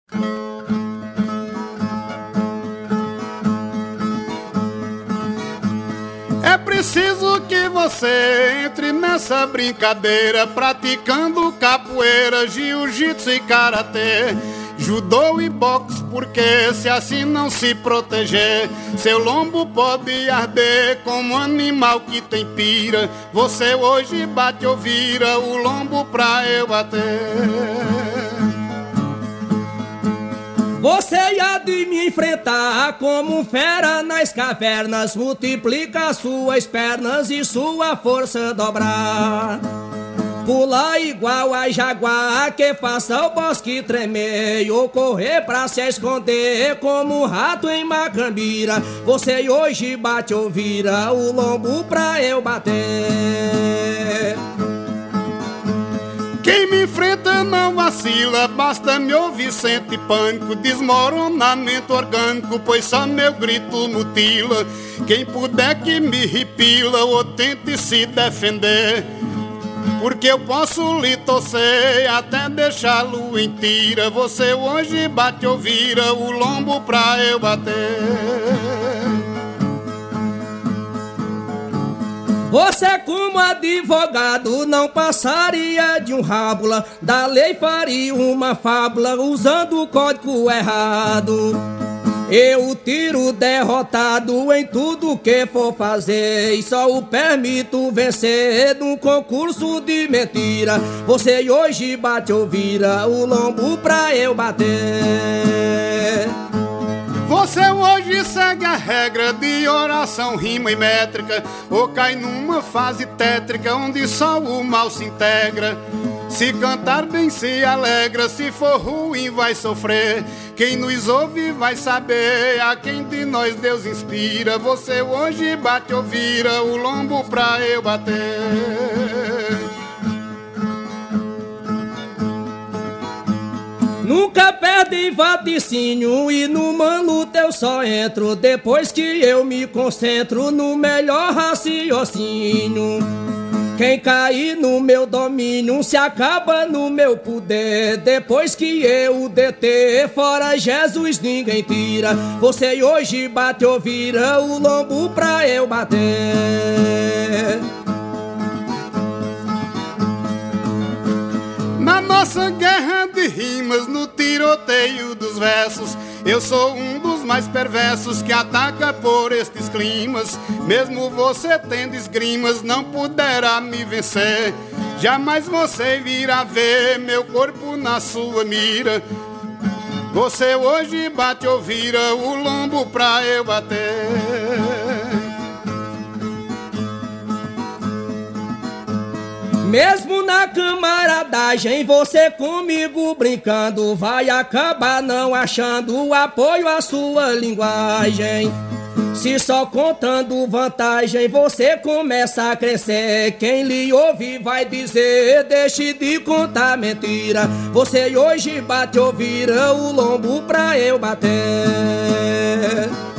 É preciso que você entre nessa brincadeira, praticando capoeira, jiu-jitsu e karatê, judô e boxe, porque se assim não se proteger, seu lombo pode arder como animal que tem pira. Você hoje bate ou vira o lombo pra eu bater. Você há de me enfrentar como fera nas cavernas, multiplica suas pernas e sua força dobrar. Pula igual a jaguar que faça o bosque tremer, ou correr pra se esconder como um rato em Macambira. Você hoje bate ou vira o lombo pra eu bater. Quem me enfrenta não vacila, basta me ouvir, sente pânico, desmoronamento orgânico, pois só meu grito mutila. Quem puder que me ripila ou tente se defender, porque eu posso lhe torcer até deixá-lo em tira. Você hoje bate ou vira o lombo pra eu bater. Você como advogado não passaria de um rábula, da lei faria uma fábula usando o código errado. Eu tiro derrotado em tudo que for fazer e só o permito vencer num concurso de mentira. Você hoje bate ou vira o lombo pra eu bater. Você hoje segue a regra de oração, rima e métrica, ou cai numa fase tétrica onde só o mal se integra. Se cantar bem se alegra, se for ruim vai sofrer. Quem nos ouve vai saber a quem de nós Deus inspira. Você hoje bate ou vira o lombo pra eu bater. Nunca perde vaticínio e numa luta eu só entro depois que eu me concentro no melhor raciocínio. Quem cair no meu domínio se acaba no meu poder. Depois que eu o deter, fora Jesus ninguém tira. Você hoje bate ou vira o lombo pra eu bater. Na nossa guerra de rimas, no tiroteio dos versos, eu sou um dos mais perversos que ataca por estes climas. Mesmo você tendo esgrimas, não poderá me vencer. Jamais você virá ver meu corpo na sua mira. Você hoje bate ou vira o lombo pra eu bater. Mesmo na camaradagem, você comigo brincando, vai acabar não achando apoio à sua linguagem. Se só contando vantagem você começa a crescer, quem lhe ouve vai dizer, deixe de contar mentira. Você hoje bate ou vira o lombo pra eu bater.